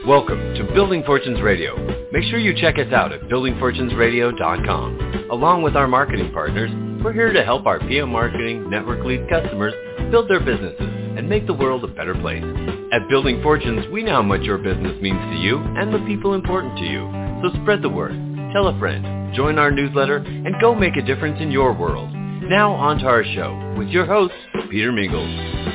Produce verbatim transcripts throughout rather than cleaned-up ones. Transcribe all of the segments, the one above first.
Welcome to Building Fortunes Radio. Make sure you check us out at building fortunes radio dot com. Along with our marketing partners, we're here to help our P M Marketing Network Lead customers build their businesses and make the world a better place. At Building Fortunes, we know how much your business means to you and the people important to you. So spread the word, tell a friend, join our newsletter, and go make a difference in your world. Now on to our show with your host, Peter Mingles.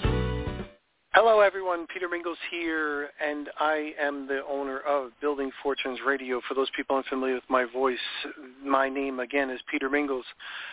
Hello everyone, Peter Mingles here, and I am the owner of Building Fortunes Radio. For those people unfamiliar with my voice, my name again is Peter Mingles.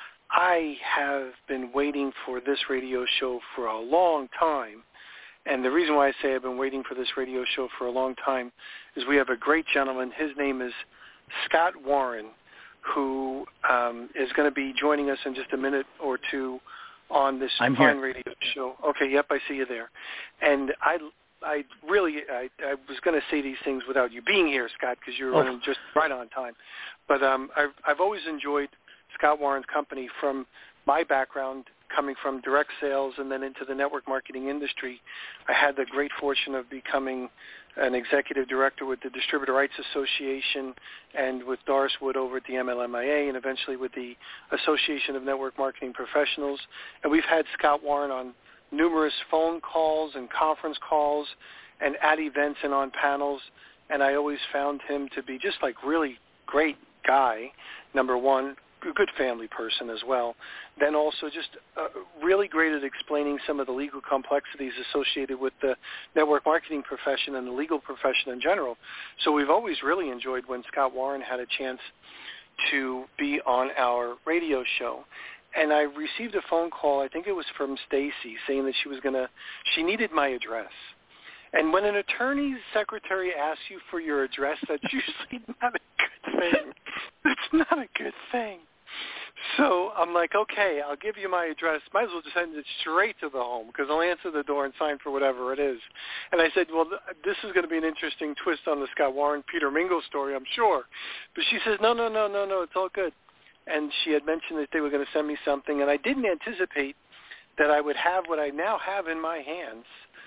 I have been waiting for this radio show for a long time, and the reason why I say I've been waiting for this radio show for a long time is we have a great gentleman. His name is Scott Warren, who um, is going to be joining us in just a minute or two on this I'm fine here. radio show. Okay, yep, I see you there. And I, I really, I, I was going to say these things without you being here, Scott, because you're Oh. running just right on time. But um, I've, I've always enjoyed Scott Warren's company from my background, coming from direct sales and then into the network marketing industry. I had the great fortune of becoming an executive director with the Distributor Rights Association and with Doris Wood over at the M L M I A and eventually with the Association of Network Marketing Professionals. And we've had Scott Warren on numerous phone calls and conference calls and at events and on panels. And I always found him to be just like really great guy, number one, a good family person as well. Then also just uh, really great at explaining some of the legal complexities associated with the network marketing profession and the legal profession in general. So we've always really enjoyed when Scott Warren had a chance to be on our radio show. And I received a phone call, I think it was from Stacy, saying that she was going to, she needed my address. And when an attorney's secretary asks you for your address, that's usually not a good thing. It's not a good thing. So I'm like, okay, I'll give you my address. Might as well just send it straight to the home because I'll answer the door and sign for whatever it is. And I said, well, th- this is going to be an interesting twist on the Scott Warren, Peter Mingles story, I'm sure. But she says, no, no, no, no, no, it's all good. And she had mentioned that they were going to send me something, and I didn't anticipate that I would have what I now have in my hands,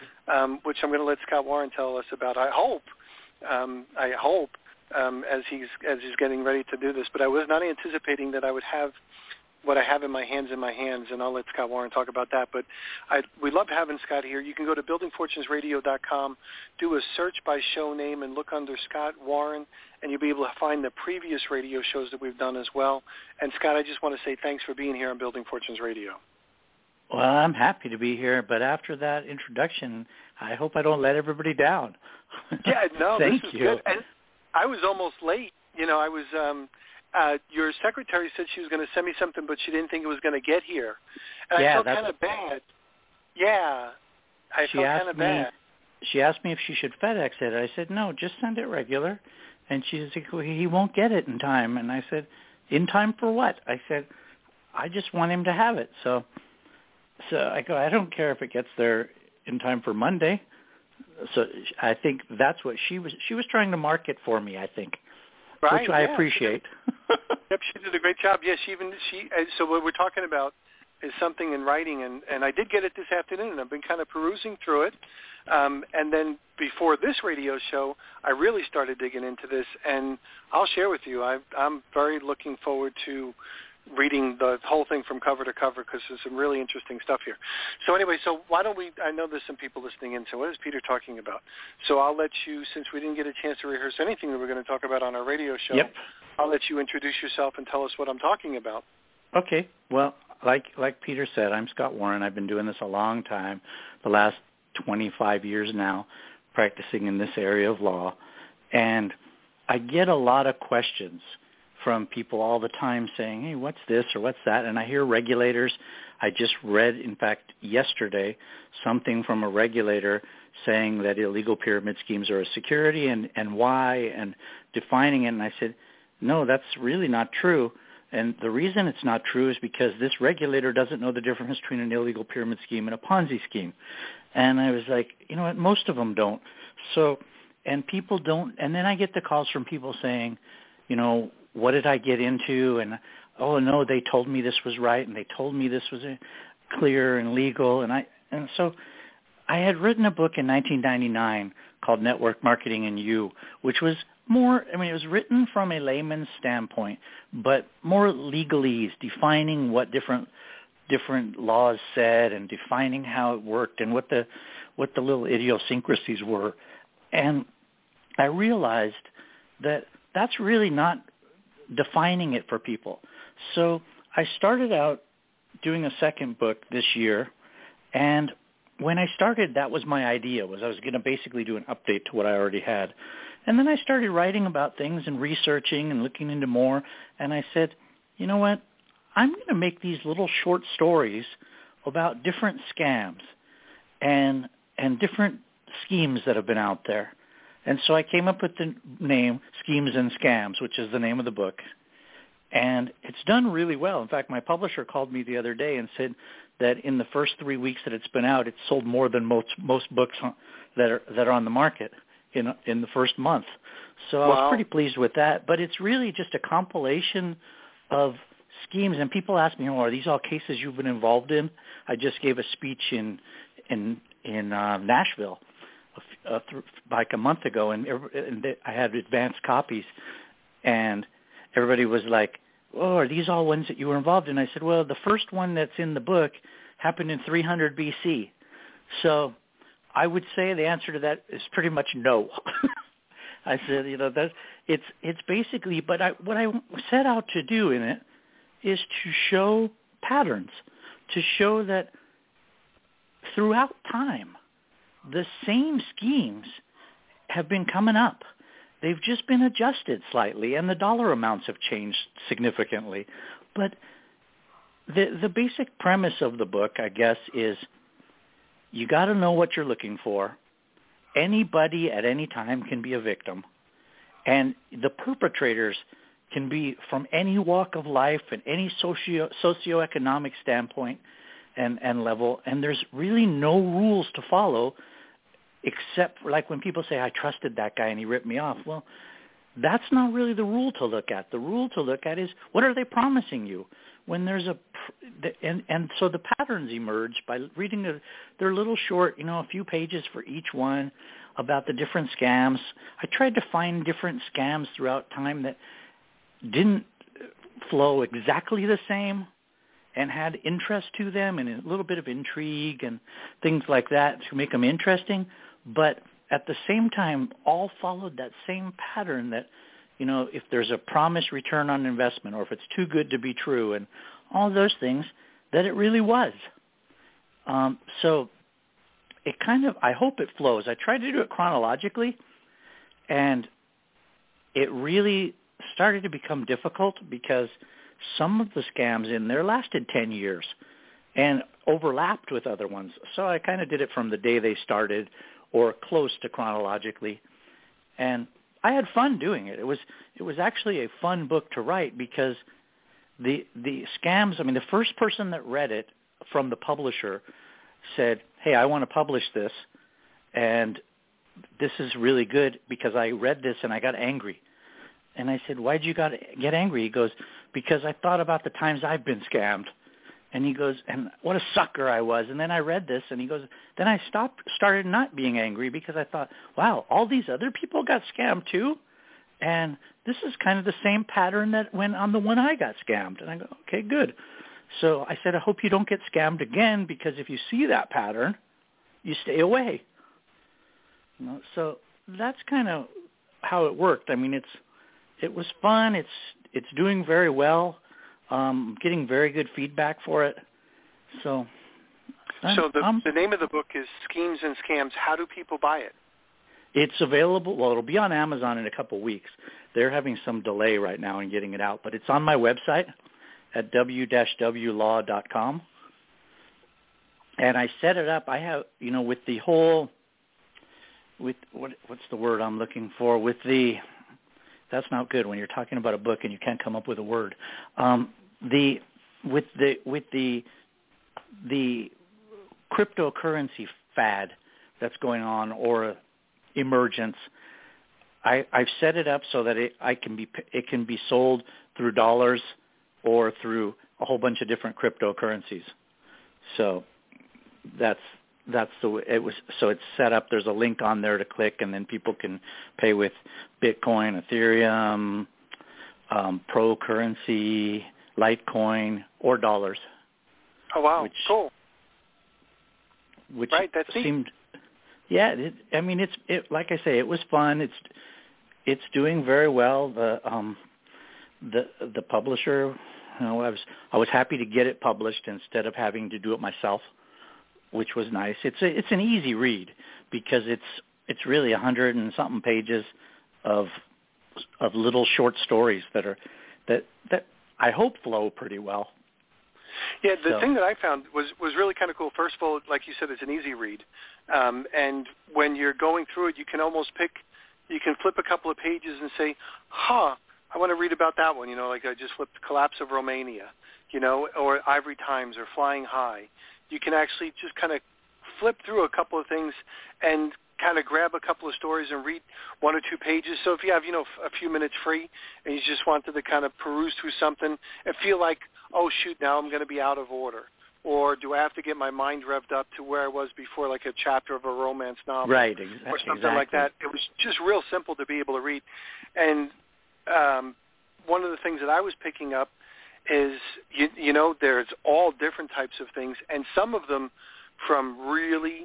um, which I'm going to let Scott Warren tell us about. I hope, um, I hope. Um, as he's as he's getting ready to do this, but I was not anticipating that I would have what I have in my hands in my hands, and I'll let Scott Warren talk about that. But I, we love having Scott here. You can go to building fortunes radio dot com, do a search by show name, and look under Scott Warren, and you'll be able to find the previous radio shows that we've done as well. And Scott, I just want to say thanks for being here on Building Fortunes Radio. Well, I'm happy to be here, but after that introduction, I hope I don't let everybody down. Yeah, no, Thank this is you. good. And I was almost late. You know, I was, um, uh, your secretary said she was going to send me something, but she didn't think it was going to get here. And Yeah, I felt that's- kind of bad. Yeah, I she felt asked kind of me, bad. She asked me if she should FedEx it. I said, no, just send it regular. And she said, well, he won't get it in time. And I said, in time for what? I said, I just want him to have it. So, so I go, I don't care if it gets there in time for Monday. So I think that's what she was. She was trying to market for me, I think, Right, which I yeah, appreciate. She did, yep, she did a great job. Yeah, she even she. uh, So what we're talking about is something in writing, and and I did get it this afternoon. And I've been kind of perusing through it, um, and then before this radio show, I really started digging into this, and I'll share with you. I, I'm very looking forward to reading the whole thing from cover to cover because there's some really interesting stuff here. So anyway, so why don't we, I know there's some people listening in, so what is Peter talking about? So I'll let you, since we didn't get a chance to rehearse anything that we're going to talk about on our radio show, Yep. I'll let you introduce yourself and tell us what I'm talking about. Okay. Well, like like Peter said, I'm Scott Warren. I've been doing this a long time, the last twenty-five years now, practicing in this area of law. And I get a lot of questions from people all the time saying, hey, what's this or what's that? And I hear regulators. I just read, in fact, yesterday, something from a regulator saying that illegal pyramid schemes are a security and, and why and defining it. And I said, no, that's really not true. And the reason it's not true is because this regulator doesn't know the difference between an illegal pyramid scheme and a Ponzi scheme. And I was like, you know what, most of them don't. So, and people don't, and then I get the calls from people saying, you know, what did I get into? And, oh, no, they told me this was right, and they told me this was clear and legal. And I and so I had written a book in nineteen ninety-nine called Network Marketing and You, which was more, I mean, it was written from a layman's standpoint, but more legalese, defining what different different laws said and defining how it worked and what the what the little idiosyncrasies were. And I realized that that's really not defining it for people. So I started out doing a second book this year, and when I started, that was my idea, was I was going to basically do an update to what I already had. And then I started writing about things and researching and looking into more, and I said, you know what, I'm going to make these little short stories about different scams and and different schemes that have been out there. And so I came up with the name Schemes and Scams, which is the name of the book. And it's done really well. In fact, my publisher called me the other day and said that in the first three weeks that it's been out, it's sold more than most most books that are that are on the market in in the first month. So I wow. was pretty pleased with that. But it's really just a compilation of schemes. And people ask me, oh, are these all cases you've been involved in? I just gave a speech in in in uh, Nashville uh, th- like a month ago, and, and I had advanced copies, and everybody was like, oh, are these all ones that you were involved in? I said, well, the first one that's in the book happened in three hundred B C. So I would say the answer to that is pretty much no. I said, you know, that's, it's it's basically, but I, what I set out to do in it is to show patterns, to show that throughout time, the same schemes have been coming up. They've just been adjusted slightly, and the dollar amounts have changed significantly. But the the basic premise of the book, I guess, is you got to know what you're looking for. Anybody at any time can be a victim, and the perpetrators can be from any walk of life and any socio socioeconomic standpoint and, and level, and there's really no rules to follow except for, like when people say, I trusted that guy and he ripped me off. Well, that's not really the rule to look at. The rule to look at is, what are they promising you? When there's a, and, and so the patterns emerge by reading the, they're little short, you know, a few pages for each one about the different scams. I tried to find different scams throughout time that didn't flow exactly the same and had interest to them and a little bit of intrigue and things like that to make them interesting, but at the same time all followed that same pattern that, you know, if there's a promised return on investment or if it's too good to be true and all those things, that it really was. Um, so it kind of, I hope it flows. I tried to do it chronologically, and it really started to become difficult because some of the scams in there lasted ten years and overlapped with other ones. So I kind of did it from the day they started or close to chronologically. And I had fun doing it. It was it was actually a fun book to write because the the scams, I mean, the first person that read it from the publisher said, hey, I want to publish this, and this is really good because I read this and I got angry. And I said, why'd you got get angry? He goes, because I thought about the times I've been scammed. And he goes, and what a sucker I was. And then I read this, and he goes, then I stopped, started not being angry because I thought, wow, all these other people got scammed too? And this is kind of the same pattern that went on the one I got scammed. And I go, okay, good. So I said, I hope you don't get scammed again, because if you see that pattern, you stay away. You know, so that's kind of how it worked. I mean, it's it was fun. It's it's doing very well. Um, getting very good feedback for it. So, I'm, so the, I'm, the name of the book is Schemes and Scams. How do people buy it? It's available. Well, it'll be on Amazon in a couple of weeks. They're having some delay right now in getting it out, but it's on my website at w dash w law dot com. And I set it up. I have, you know, with the whole, with what what's the word I'm looking for? With the, that's not good when you're talking about a book and you can't come up with a word. Um, the with the with the the cryptocurrency fad that's going on, or emergence, I, I've set it up so that it I can be it can be sold through dollars or through a whole bunch of different cryptocurrencies. So that's that's the way it was. So it's set up. There's a link on there to click, and then people can pay with Bitcoin, Ethereum, um, Pro currency, Litecoin, or dollars. Oh wow, which, cool. Which right, that's seemed, neat. yeah. It, I mean, it's it. Like I say, it was fun. It's it's doing very well. The um, the the publisher, you know, I was I was happy to get it published instead of having to do it myself, which was nice. It's a, it's an easy read because it's it's really a hundred and something pages of of little short stories that are that that I hope flow pretty well. Yeah, the so. thing that I found was was really kind of cool. First of all, like you said, it's an easy read, um, and when you're going through it, you can almost pick, you can flip a couple of pages and say, "Huh, I want to read about that one." You know, like I just flipped "Collapse of Romania," you know, or "Ivory Times" or "Flying High." You can actually just kind of flip through a couple of things and kind of grab a couple of stories and read one or two pages. So if you have, you know, a few minutes free and you just wanted to kind of peruse through something and feel like, oh, shoot, now I'm going to be out of order. Or do I have to get my mind revved up to where I was before, like a chapter of a romance novel? Right, ex- or something exactly. like that. It was just real simple to be able to read. And um, one of the things that I was picking up is, you, you know, there's all different types of things, and some of them from really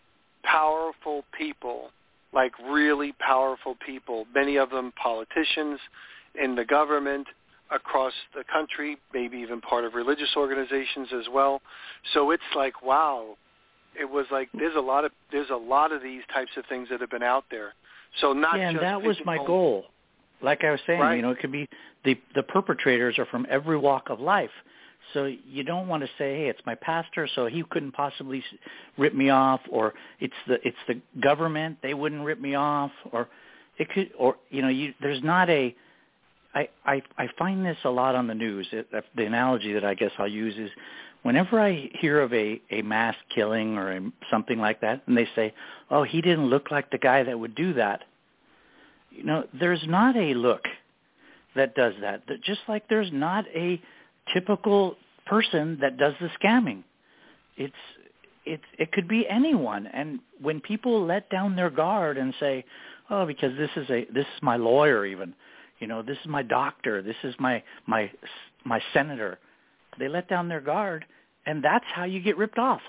powerful people, like really powerful people, many of them politicians in the government, across the country, maybe even part of religious organizations as well. So it's like, wow, it was like there's a lot of there's a lot of these types of things that have been out there. So not yeah, and just that was my home. goal. Like I was saying, right. you know, it could be the the perpetrators are from every walk of life. So you don't want to say, hey, it's my pastor, so he couldn't possibly rip me off, or it's the it's the government, they wouldn't rip me off, or it could, or you know, you, there's not a. I, I I find this a lot on the news. It, the analogy that I guess I'll use is, whenever I hear of a, a mass killing or a, something like that, and they say, oh, he didn't look like the guy that would do that. You know, there's not a look that does that. Just like there's not a typical person that does the scamming. It's it's it could be anyone. And when people let down their guard and say, oh, because this is a this is my lawyer even, you know, this is my doctor, this is my my my senator, they let down their guard, and that's how you get ripped off.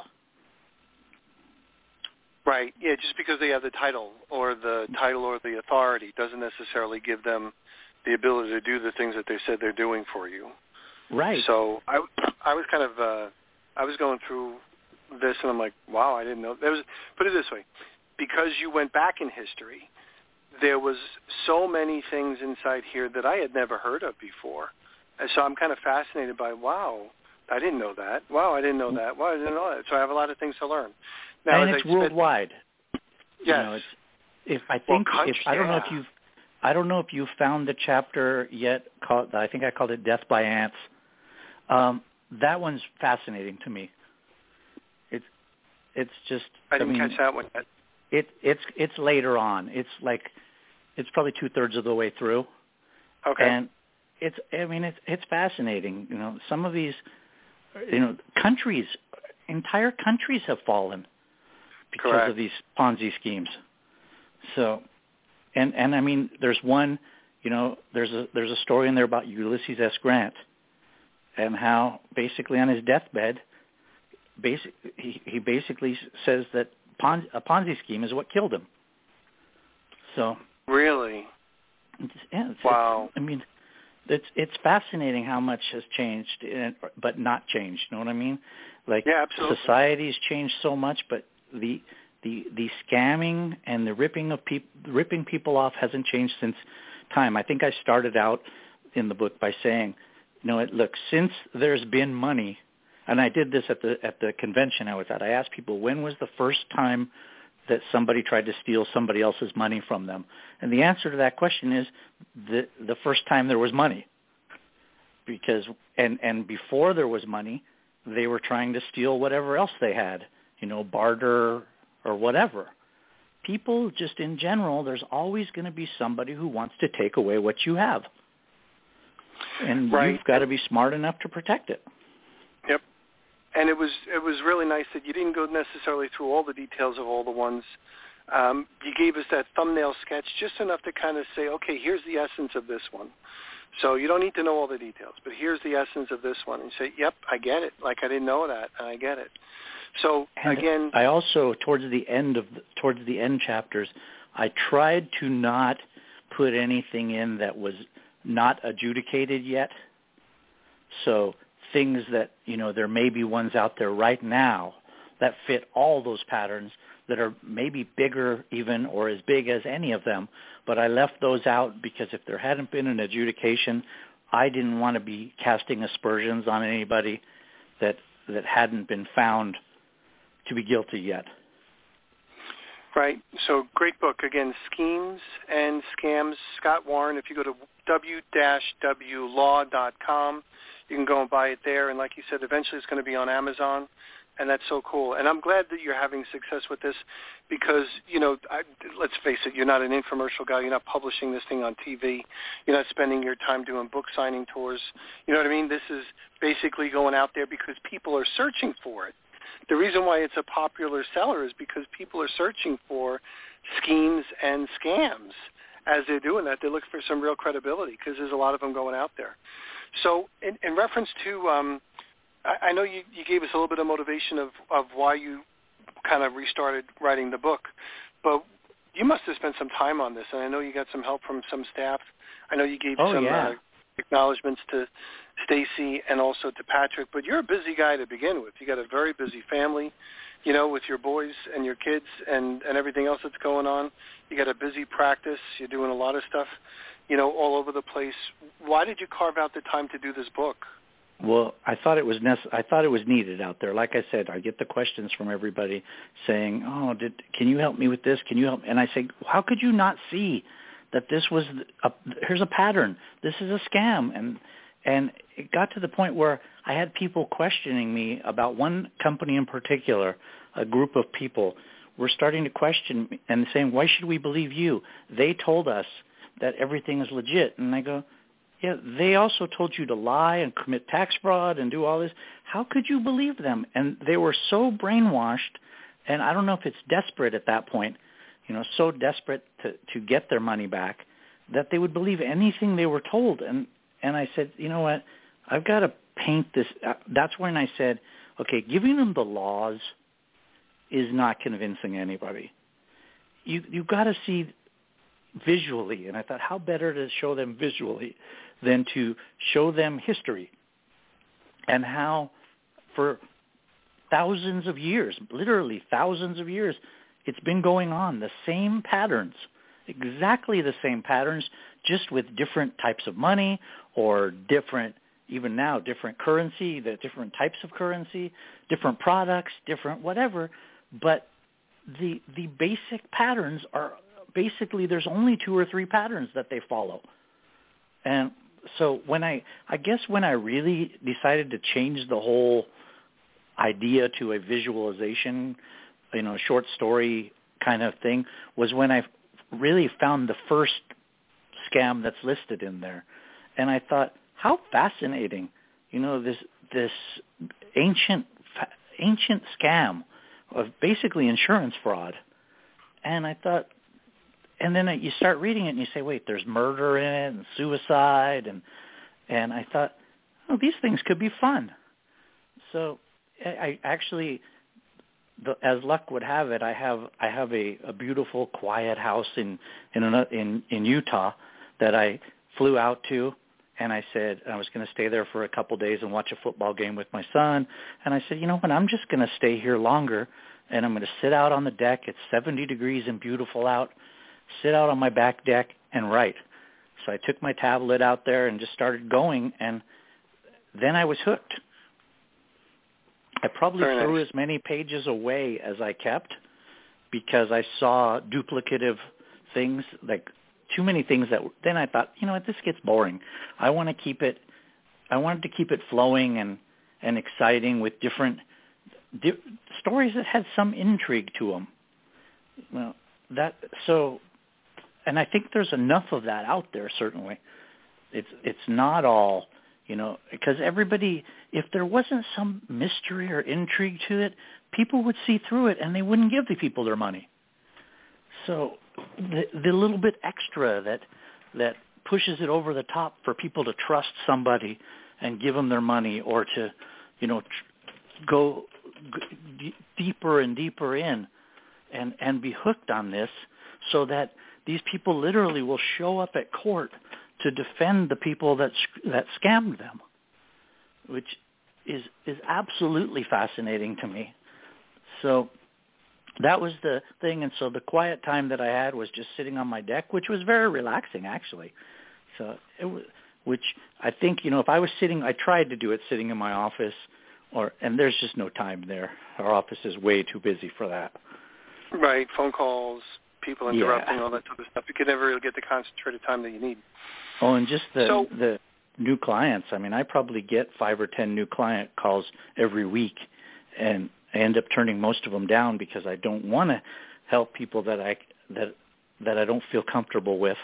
Right. Yeah, just because they have the title or the title or the authority doesn't necessarily give them the ability to do the things that they said they're doing for you. Right. So I, I was kind of, uh, I was going through this, and I'm like, wow, I didn't know. There was, put it this way, because you went back in history, there was so many things inside here that I had never heard of before. And so I'm kind of fascinated by, wow, I didn't know that. Wow, I didn't know that. Wow, I didn't know that. So I have a lot of things to learn. Now, and it's I worldwide. Spent, yes. You know, it's, if I think, well, if I don't yeah. know if you've, I don't know if you found the chapter yet. Called, I think I called it "Death by Ants." Um, that one's fascinating to me. It's, it's just. I didn't I mean, catch that one yet. It, it's, it's later on. It's like, it's probably two thirds of the way through. Okay. And it's, I mean, it's, it's fascinating. You know, some of these, you know, countries, entire countries have fallen because Correct. of these Ponzi schemes. So, and and I mean, there's one, you know, there's a there's a story in there about Ulysses S. Grant, and how basically on his deathbed, basic he, he basically says that Pon, a Ponzi scheme is what killed him. So really, it's, yeah, it's, wow. It's, I mean, it's it's fascinating how much has changed, but not changed. You know what I mean? Like, yeah, absolutely. Society's changed so much, but the the the scamming and the ripping of peop, ripping people off hasn't changed since time. I think I started out in the book by saying, you know, it, look, since there's been money, and I did this at the at the convention I was at. I asked people, when was the first time that somebody tried to steal somebody else's money from them? And the answer to that question is the the first time there was money. Because and and before there was money, they were trying to steal whatever else they had, you know, barter or whatever. People just in general, there's always going to be somebody who wants to take away what you have. And right. You've got to be smart enough to protect it. Yep. and it was it was really nice that you didn't go necessarily through all the details of all the ones. Um, you gave us that thumbnail sketch just enough to kind of say, okay, here's the essence of this one. So you don't need to know all the details, but here's the essence of this one. And you say, yep, I get it. Like I didn't know that, and I get it. So and again, I also towards the end of the, towards the end chapters, I tried to not put anything in that was not adjudicated yet. So things that, you know, there may be ones out there right now that fit all those patterns that are maybe bigger even or as big as any of them, but I left those out because if there hadn't been an adjudication, I didn't want to be casting aspersions on anybody that that hadn't been found to be guilty yet. Right. So great book. Again, Schemes and Scams, Scott Warren. If you go to w dash w law dot com, you can go and buy it there. And like you said, eventually it's going to be on Amazon. And that's so cool. And I'm glad that you're having success with this because, you know, I, let's face it, you're not an infomercial guy. You're not publishing this thing on T V. You're not spending your time doing book signing tours. You know what I mean? This is basically going out there because people are searching for it. The reason why it's a popular seller is because people are searching for schemes and scams. As they're doing that, they're looking for some real credibility because there's a lot of them going out there. So in, in reference to um, – I know you, you gave us a little bit of motivation of, of why you kind of restarted writing the book, but you must have spent some time on this, and I know you got some help from some staff. I know you gave oh, some yeah. uh, acknowledgments to Stacy and also to Patrick, but you're a busy guy to begin with. You got a very busy family, you know, with your boys and your kids and, and everything else that's going on. You got a busy practice. You're doing a lot of stuff, you know, all over the place. Why did you carve out the time to do this book? Well, I thought it was nece- I thought it was needed out there. Like I said, I get the questions from everybody saying, "Oh, did can you help me with this? Can you help?" And I say, "How could you not see that this was a, here's a pattern. This is a scam." And and it got to the point where I had people questioning me about one company in particular. A group of people were starting to question me and saying, "Why should we believe you? They told us that everything is legit." And I go, yeah, they also told you to lie and commit tax fraud and do all this. How could you believe them? And they were so brainwashed, and I don't know if it's desperate at that point, you know, so desperate to, to get their money back that they would believe anything they were told. And, and I said, you know what, I've got to paint this. That's when I said, okay, giving them the laws is not convincing anybody. You, you've got to see visually, and I thought, how better to show them visually than to show them history and how for thousands of years, literally thousands of years, it's been going on, the same patterns, exactly the same patterns, just with different types of money or different, even now, different currency, the different types of currency, different products, different whatever, but the the basic patterns are basically there's only two or three patterns that they follow. And so when I, I guess when I really decided to change the whole idea to a visualization, you know, short story kind of thing was when I really found the first scam that's listed in there. And I thought, how fascinating, you know, this, this ancient, ancient scam of basically insurance fraud. And I thought, and then you start reading it and you say, wait, there's murder in it and suicide. And and I thought, oh, these things could be fun. So I actually, the, as luck would have it, I have I have a, a beautiful, quiet house in in, an, in in Utah that I flew out to. And I said I was going to stay there for a couple days and watch a football game with my son. And I said, you know what, I'm just going to stay here longer. And I'm going to sit out on the deck. It's seventy degrees and beautiful out. Sit out on my back deck and write. So I took my tablet out there and just started going, and then I was hooked. I probably Very threw nice. as many pages away as I kept because I saw duplicative things, like too many things that then I thought, you know what, this gets boring. I want to keep it, I wanted to keep it flowing and, and exciting with different di- stories that had some intrigue to them. Well, that, so... And I think there's enough of that out there, certainly. It's it's not all, You know, because everybody, if there wasn't some mystery or intrigue to it, people would see through it and they wouldn't give the people their money. So the, the little bit extra that that pushes it over the top for people to trust somebody and give them their money, or to, you know, tr- go g- deeper and deeper in and, and be hooked on this, so that these people literally will show up at court to defend the people that that scammed them, which is is absolutely fascinating to me. So that was the thing, and so the quiet time that I had was just sitting on my deck, which was very relaxing, actually. So it was, which I think, you know, if I was sitting, I tried to do it sitting in my office, or and there's just no time there. Our office is way too busy for that. Right, phone calls, people interrupting, yeah. all that sort of stuff. You could never really get the concentrated time that you need. Oh, and just the so, the new clients. I mean, I probably get five or ten new client calls every week, and I end up turning most of them down because I don't want to help people that I that that I don't feel comfortable with.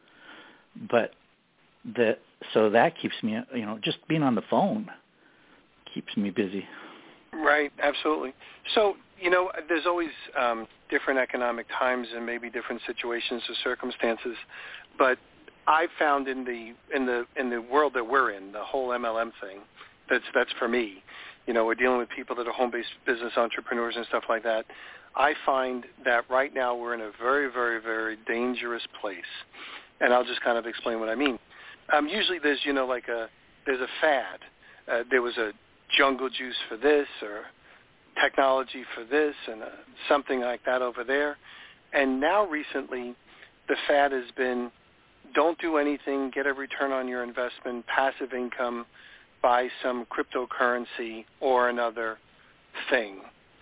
But the so that keeps me, you know, just being on the phone keeps me busy. Right, absolutely. So, you know, there's always um, different economic times and maybe different situations or circumstances, but I found in the in the in the world that we're in, the whole M L M thing, that's that's for me. You know, we're dealing with people that are home-based business entrepreneurs and stuff like that. I find that right now we're in a very, very, very dangerous place, and I'll just kind of explain what I mean. Um, usually, there's you know like a there's a fad. Uh, there was a jungle juice for this, or technology for this, and uh, something like that over there. And now recently, the fad has been, don't do anything, get a return on your investment, passive income, buy some cryptocurrency or another thing.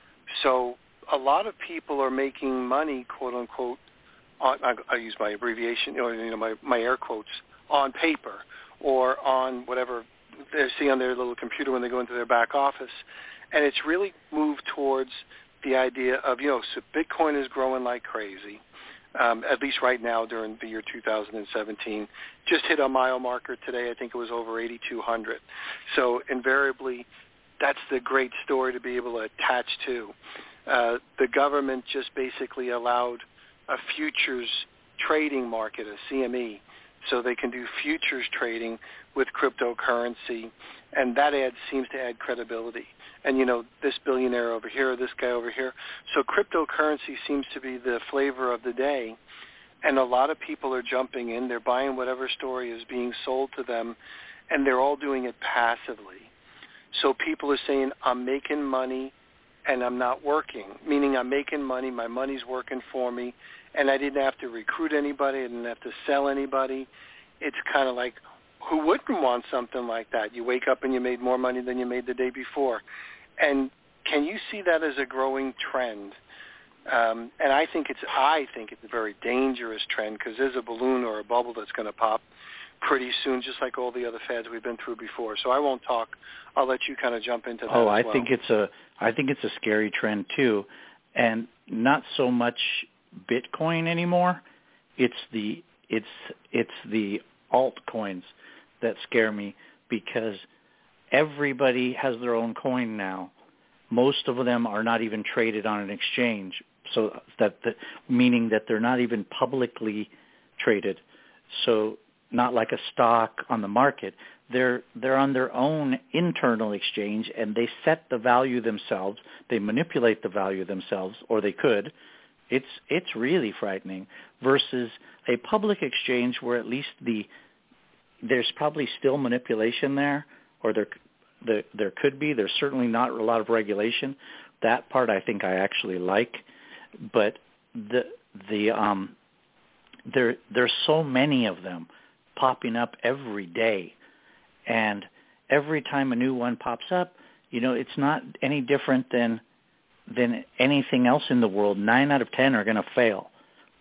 So a lot of people are making money, quote unquote, on, I, I use my abbreviation, or you know, my, my air quotes, on paper or on whatever they see on their little computer when they go into their back office. And it's really moved towards the idea of, you know, so Bitcoin is growing like crazy. Um, at least right now during the year two thousand seventeen. Just hit a mile marker today. I think it was over eighty-two hundred. So invariably, that's the great story to be able to attach to. Uh, the government just basically allowed a futures trading market, a C M E, so they can do futures trading with cryptocurrency, and that ad seems to add credibility. And, you know, this billionaire over here, this guy over here. So cryptocurrency seems to be the flavor of the day, and a lot of people are jumping in. They're buying whatever story is being sold to them, and they're all doing it passively. So people are saying, I'm making money and I'm not working, meaning I'm making money, my money's working for me, and I didn't have to recruit anybody, I didn't have to sell anybody. It's kind of like, who wouldn't want something like that? You wake up and you made more money than you made the day before. And can you see that as a growing trend? Um, and I think it's I think it's a very dangerous trend, because there's a balloon or a bubble that's going to pop pretty soon, just like all the other fads we've been through before. So I won't talk. I'll let you kind of jump into that. Oh, as I well. think it's a I think it's a scary trend too, and not so much Bitcoin anymore. It's the it's it's the altcoins that scare me, because everybody has their own coin now. Most of them are not even traded on an exchange, so that the, meaning that they're not even publicly traded. So not like a stock on the market. They're they're on their own internal exchange, and they set the value themselves. They manipulate the value themselves, or they could. It's it's really frightening. Versus a public exchange where at least the there's probably still manipulation there, or there there, there could be. There's certainly not a lot of regulation. That part I think I actually like, but the the um there there's so many of them popping up every day, and every time a new one pops up, you know, it's not any different than than anything else in the world. Nine out of ten are going to fail,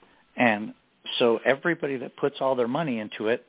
and so everybody that puts all their money into it,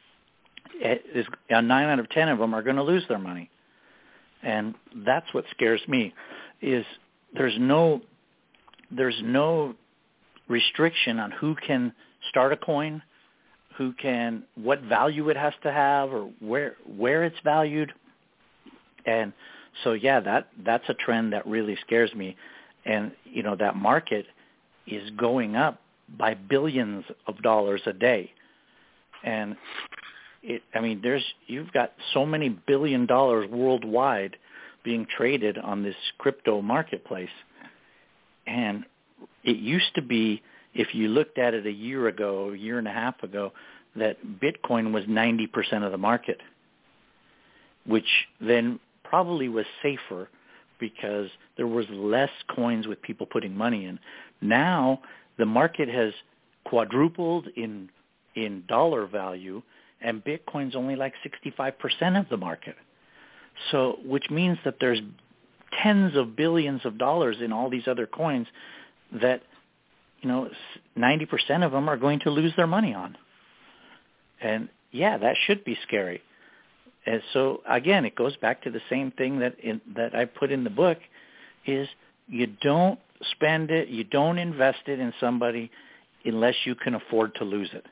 it is uh, nine out of ten of them are going to lose their money, and that's what scares me. Is there's no there's no restriction on who can start a coin, who can, what value it has to have or where where it's valued. And so, yeah, that that's a trend that really scares me. And, you know, that market is going up by billions of dollars a day. And, it, I mean, there's you've got so many billion dollars worldwide being traded on this crypto marketplace. And it used to be, if you looked at it a year ago, a year and a half ago, that Bitcoin was ninety percent of the market, which then probably was safer because there was less coins with people putting money in. Now the market has quadrupled in in dollar value, and Bitcoin's only like sixty-five percent of the market. So, which means that there's tens of billions of dollars in all these other coins that, you know, ninety percent of them are going to lose their money on. And, yeah, that should be scary. And so, again, it goes back to the same thing that in, that I put in the book is you don't spend it, you don't invest it in somebody unless you can afford to lose it.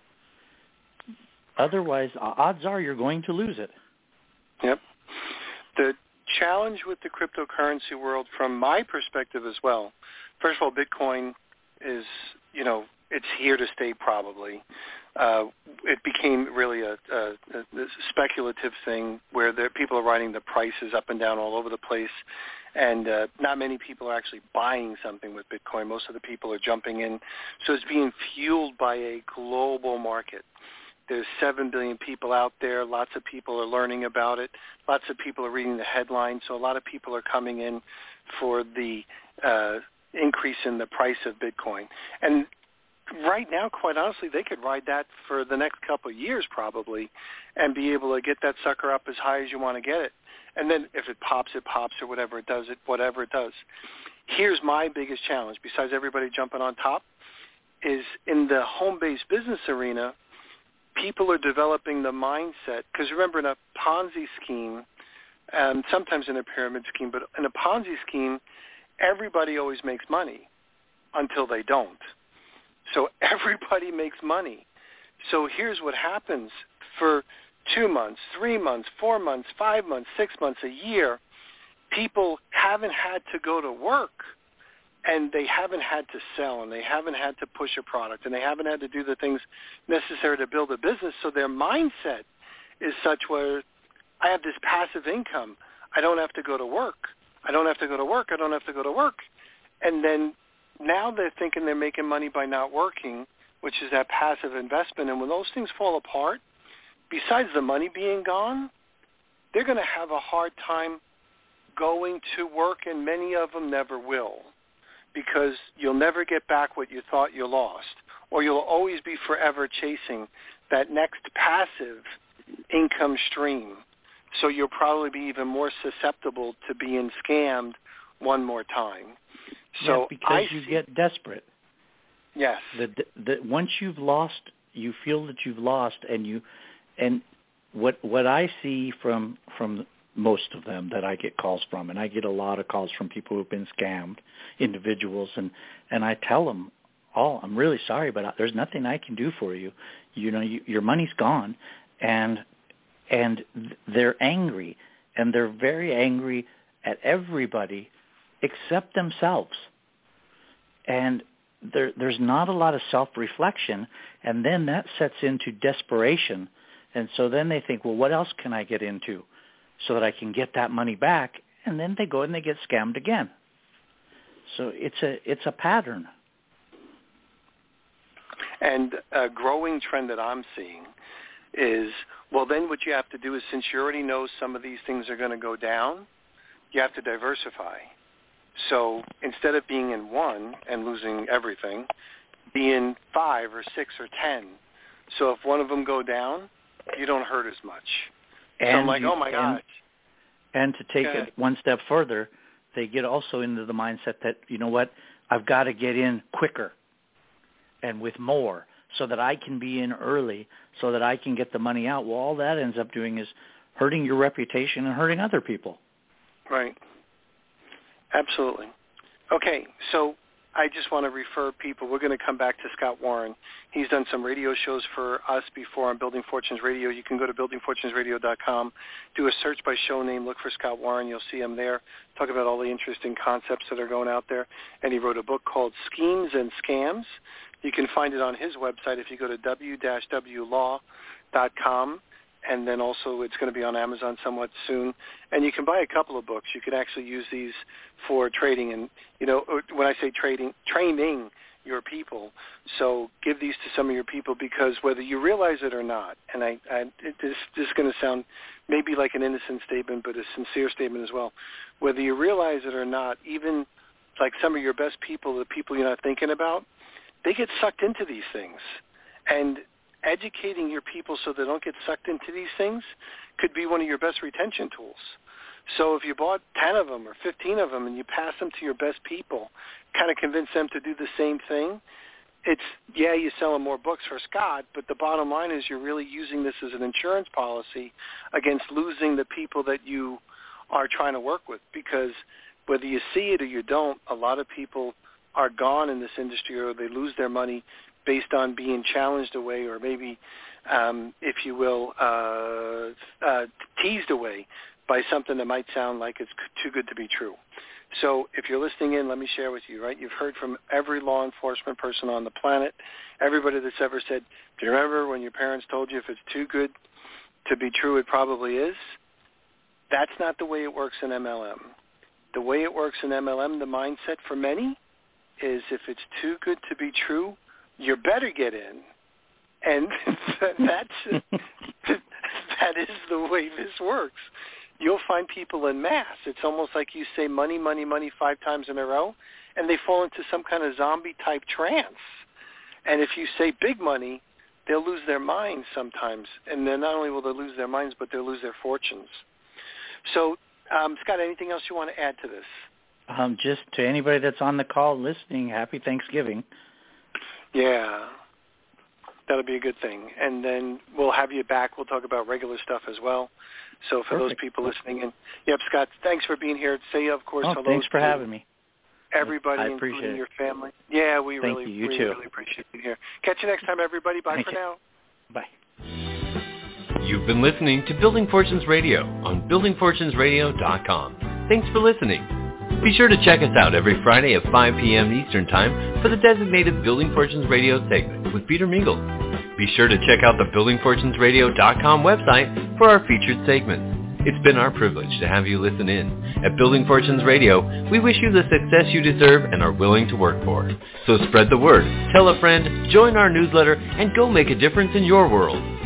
Otherwise, odds are you're going to lose it. Yep. The challenge with the cryptocurrency world, from my perspective as well, first of all, Bitcoin is, you know, it's here to stay probably. Uh, it became really a, a, a speculative thing where there, people are writing the prices up and down all over the place, and uh, not many people are actually buying something with Bitcoin. Most of the people are jumping in. So it's being fueled by a global market. There's seven billion people out there. Lots of people are learning about it. Lots of people are reading the headlines. So a lot of people are coming in for the uh, increase in the price of Bitcoin. And right now, quite honestly, they could ride that for the next couple of years probably and be able to get that sucker up as high as you want to get it. And then if it pops, it pops, or whatever it does, it whatever it does. Here's my biggest challenge, besides everybody jumping on top, is in the home-based business arena, people are developing the mindset, because remember, in a Ponzi scheme, and sometimes in a pyramid scheme, but in a Ponzi scheme, everybody always makes money until they don't. So everybody makes money. So here's what happens. For two months, three months, four months, five months, six months, a year, people haven't had to go to work, and they haven't had to sell, and they haven't had to push a product, and they haven't had to do the things necessary to build a business. So their mindset is such where I have this passive income. I don't have to go to work. I don't have to go to work. I don't have to go to work. And then now they're thinking they're making money by not working, which is that passive investment. And when those things fall apart, besides the money being gone, they're going to have a hard time going to work, and many of them never will, because you'll never get back what you thought you lost, or you'll always be forever chasing that next passive income stream. So you'll probably be even more susceptible to being scammed one more time. So yeah, because I you see, get desperate. Yes. The, the, once you've lost, you feel that you've lost, and you, and what what I see from from most of them that I get calls from, and I get a lot of calls from people who've been scammed, individuals, and and I tell them, oh, I'm really sorry, but there's nothing I can do for you. You know, you, your money's gone, and and they're angry, and they're very angry at everybody except themselves. And there, there's not a lot of self-reflection, and then that sets into desperation. And so then they think, well, what else can I get into so that I can get that money back? And then they go and they get scammed again. So it's a it's a pattern. And a growing trend that I'm seeing is, well, then what you have to do is, since you already know some of these things are going to go down, you have to diversify. So instead of being in one and losing everything, be in five or six or ten. So if one of them go down, you don't hurt as much. And so I'm like, you, oh, my gosh. And to take it one step further, they get also into the mindset that, you know what, I've got to get in quicker and with more so that I can be in early, so that I can get the money out. Well, all that ends up doing is hurting your reputation and hurting other people. Right. Absolutely. Okay, so I just want to refer people. We're going to come back to Scott Warren. He's done some radio shows for us before on Building Fortunes Radio. You can go to building fortunes radio dot com, do a search by show name, look for Scott Warren. You'll see him there, talk about all the interesting concepts that are going out there. And he wrote a book called Schemes and Scams. You can find it on his website if you go to w dash w law dot com. And then also it's going to be on Amazon somewhat soon. And you can buy a couple of books. You can actually use these for trading. And, you know, when I say trading, training your people. So give these to some of your people because whether you realize it or not, and I, I it, this, this is going to sound maybe like an innocent statement, but a sincere statement as well. Whether you realize it or not, even like some of your best people, the people you're not thinking about, they get sucked into these things. And educating your people so they don't get sucked into these things could be one of your best retention tools. So if you bought ten of them or fifteen of them and you pass them to your best people, kind of convince them to do the same thing, it's, yeah, you sell them more books for Scott, but the bottom line is you're really using this as an insurance policy against losing the people that you are trying to work with because whether you see it or you don't, a lot of people are gone in this industry or they lose their money based on being challenged away or maybe, um, if you will, uh, uh, teased away by something that might sound like it's too good to be true. So if you're listening in, let me share with you, right? You've heard from every law enforcement person on the planet, everybody that's ever said, do you remember when your parents told you if it's too good to be true, it probably is? That's not the way it works in M L M. The way it works in M L M, the mindset for many is if it's too good to be true, you better get in. And that's that is the way this works. You'll find people in mass. It's almost like you say money, money, money five times in a row, and they fall into some kind of zombie-type trance. And if you say big money, they'll lose their minds sometimes. And then not only will they lose their minds, but they'll lose their fortunes. So, um, Scott, anything else you want to add to this? Um, just to anybody that's on the call listening, happy Thanksgiving. Yeah, that'll be a good thing. And then we'll have you back. We'll talk about regular stuff as well. So for Perfect. Those people listening in, yep, Scott, thanks for being here. Say, of course, oh, hello thanks for having me. Everybody, I appreciate including it. your family. Yeah, we Thank really, you. You we too. really appreciate you here. Catch you next time, everybody. Bye Thank for you. now. Bye. You've been listening to Building Fortunes Radio on building fortunes radio dot com. Thanks for listening. Be sure to check us out every Friday at five p.m. Eastern Time for the designated Building Fortunes Radio segment with Peter Mingles. Be sure to check out the building fortunes radio dot com website for our featured segments. It's been our privilege to have you listen in. At Building Fortunes Radio, we wish you the success you deserve and are willing to work for. So spread the word, tell a friend, join our newsletter, and go make a difference in your world.